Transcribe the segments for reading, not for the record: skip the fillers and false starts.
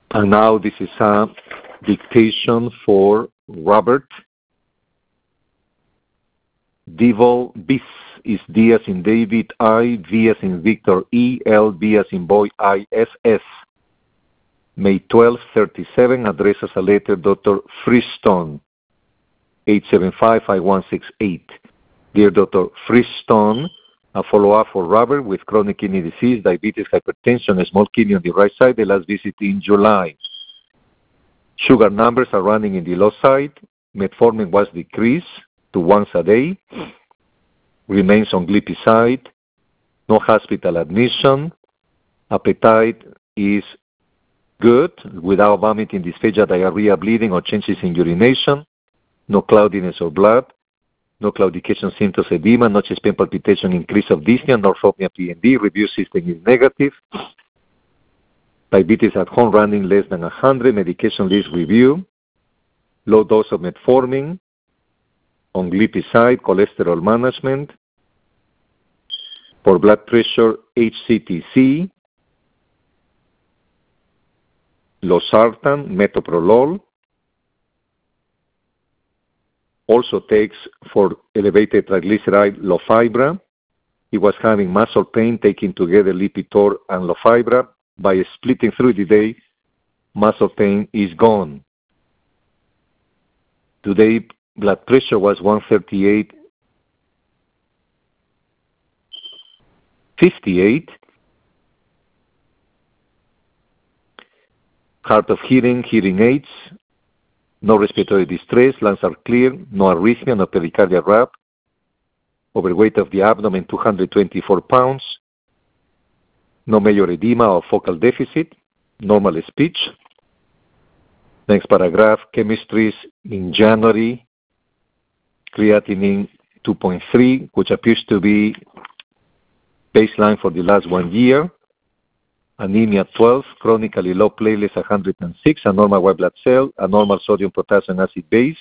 And now this is a dictation for Robert. Devil bis is D as in David, I, V as in Victor, E, L, B as in boy, I, S, S. May 12, 37, address as a letter, Dr. Freestone, 875-5168. Dear Dr. Freestone, a follow-up for Robert with chronic kidney disease, diabetes, hypertension, a small kidney on the right side, the last visit in July. Sugar numbers are running in the low side. Metformin was decreased to once a day. Remains on glipizide. No hospital admission. Appetite is good, without vomiting, dysphagia, diarrhea, bleeding, or changes in urination. No cloudiness or blood. No claudication symptoms, edema, no chest pain, palpitation, increase of dyspnea, orthopnea, PND. Review system is negative. Diabetes at home running less than 100. Medication list review. Low dose of metformin. On glipizide, cholesterol management. For blood pressure, HCTC. Losartan, metoprolol. Also takes for elevated triglyceride Lofibra. He was having muscle pain, taking together Lipitor and Lofibra. By splitting through the day, muscle pain is gone. Today, blood pressure was 138/58. Hard of hearing, hearing aids. No respiratory distress, lungs are clear, no arrhythmia, no pericardial rap. Overweight of the abdomen, 224 pounds. No major edema or focal deficit. Normal speech. Next paragraph, chemistries in January. Creatinine 2.3, which appears to be baseline for the last 1 year. Anemia 12, chronically low platelets 106, a normal white blood cell, a normal sodium potassium acid base,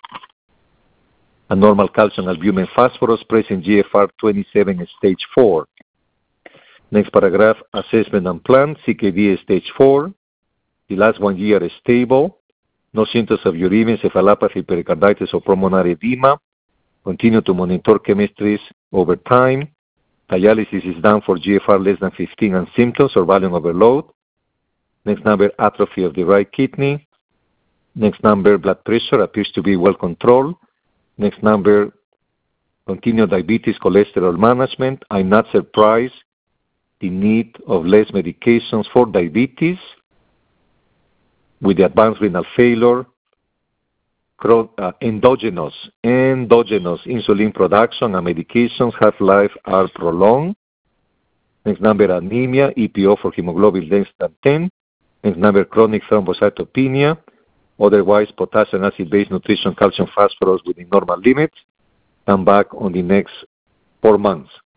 a normal calcium albumin phosphorus, present GFR 27 stage 4. Next paragraph, assessment and plan, CKD stage 4, the last 1 year is stable, no symptoms of uremia, encephalopathy, pericarditis, or pulmonary edema. Continue to monitor chemistries over time. Dialysis is done for GFR less than 15 and symptoms or volume overload. Next number, atrophy of the right kidney. Next number, blood pressure appears to be well controlled. Next number, continued diabetes, cholesterol management. I'm not surprised the need of less medications for diabetes with the advanced renal failure. Endogenous insulin production and medications half-life are prolonged. Next number, anemia, EPO for hemoglobin less than 10. Next number, chronic thrombocytopenia. Otherwise, potassium acid-based nutrition, calcium, phosphorus within normal limits. Come back on the next 4 months.